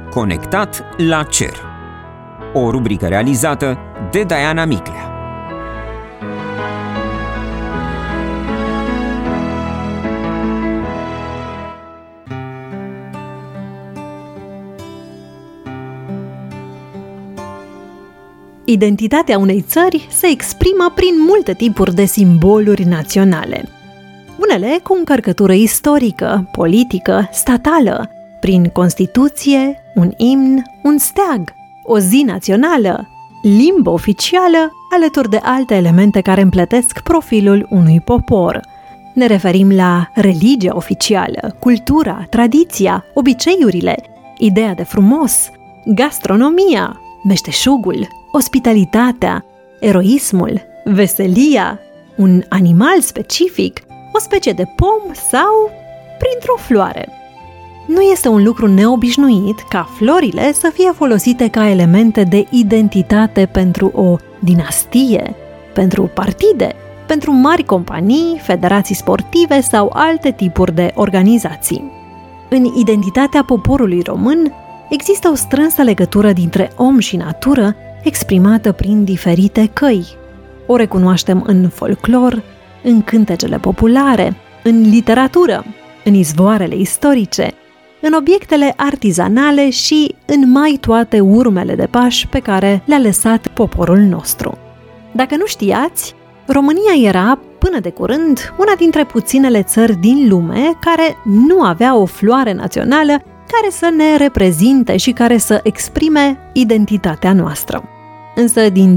Conectat la cer. O rubrică realizată de Diana Miclea. Identitatea unei țări se exprimă prin multe tipuri de simboluri naționale. Unele cu încărcătură istorică, politică, statală, prin Constituție, un imn, un steag, o zi națională, limbă oficială, alături de alte elemente care împletesc profilul unui popor. Ne referim la religia oficială, cultura, tradiția, obiceiurile, ideea de frumos, gastronomia, meșteșugul, ospitalitatea, eroismul, veselia, un animal specific, o specie de pom sau printr-o floare. Nu este un lucru neobișnuit ca florile să fie folosite ca elemente de identitate pentru o dinastie, pentru partide, pentru mari companii, federații sportive sau alte tipuri de organizații. În identitatea poporului român există o strânsă legătură dintre om și natură, exprimată prin diferite căi. O recunoaștem în folclor, în cântecele populare, în literatură, în izvoarele istorice, în obiectele artizanale și în mai toate urmele de pași pe care le-a lăsat poporul nostru. Dacă nu știați, România era, până de curând, una dintre puținele țări din lume care nu avea o floare națională care să ne reprezinte și care să exprime identitatea noastră. Însă, din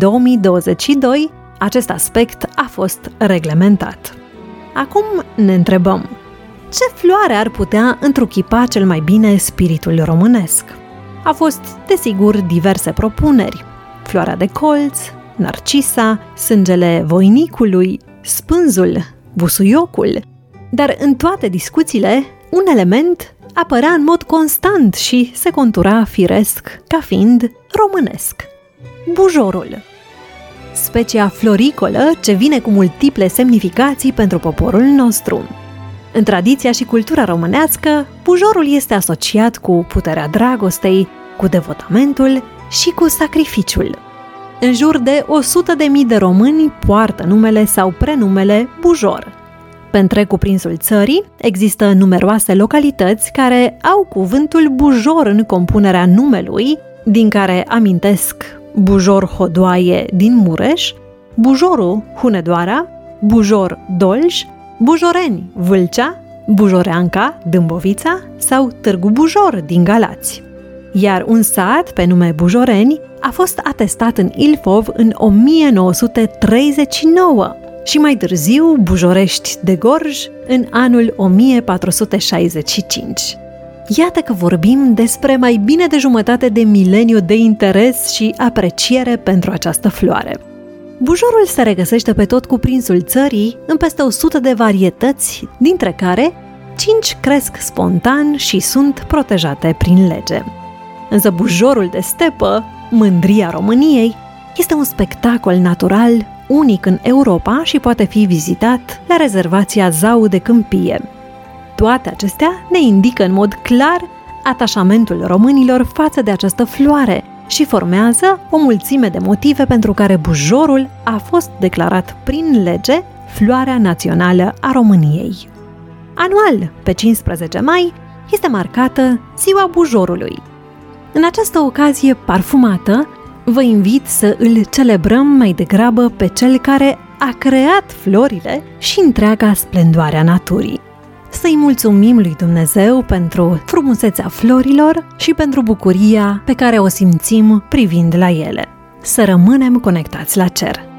2022, acest aspect a fost reglementat. Acum ne întrebăm, ce floare ar putea întruchipa cel mai bine spiritul românesc? Au fost, desigur, diverse propuneri. Floarea de colț, narcisa, sângele voinicului, spânzul, busuiocul. Dar în toate discuțiile, un element apărea în mod constant și se contura firesc ca fiind românesc. Bujorul. Specia floricolă ce vine cu multiple semnificații pentru poporul nostru. În tradiția și cultura românească, bujorul este asociat cu puterea dragostei, cu devotamentul și cu sacrificiul. În jur de 100.000 de români poartă numele sau prenumele Bujor. Pe întreg cuprinsul țării există numeroase localități care au cuvântul Bujor în compunerea numelui, din care amintesc Bujor Hodoaie din Mureș, Bujorul Hunedoara, Bujor Dolj, Bujoreni Vâlcea, Bujoreanca Dâmbovița sau Târgu Bujor din Galați. Iar un sat pe nume Bujoreni a fost atestat în Ilfov în 1939 și mai târziu Bujorești de Gorj în anul 1465. Iată că vorbim despre mai bine de jumătate de mileniu de interes și apreciere pentru această floare. Bujorul se regăsește pe tot cuprinsul țării în peste 100 de varietăți, dintre care 5 cresc spontan și sunt protejate prin lege. Însă bujorul de stepă, mândria României, este un spectacol natural unic în Europa și poate fi vizitat la rezervația Zau de Câmpie. Toate acestea ne indică în mod clar atașamentul românilor față de această floare și formează o mulțime de motive pentru care bujorul a fost declarat prin lege floarea națională a României. Anual, pe 15 mai, este marcată Ziua Bujorului. În această ocazie parfumată, vă invit să îl celebrăm mai degrabă pe cel care a creat florile și întreaga splendoare a naturii. Să-i mulțumim lui Dumnezeu pentru frumusețea florilor și pentru bucuria pe care o simțim privind la ele. Să rămânem conectați la cer!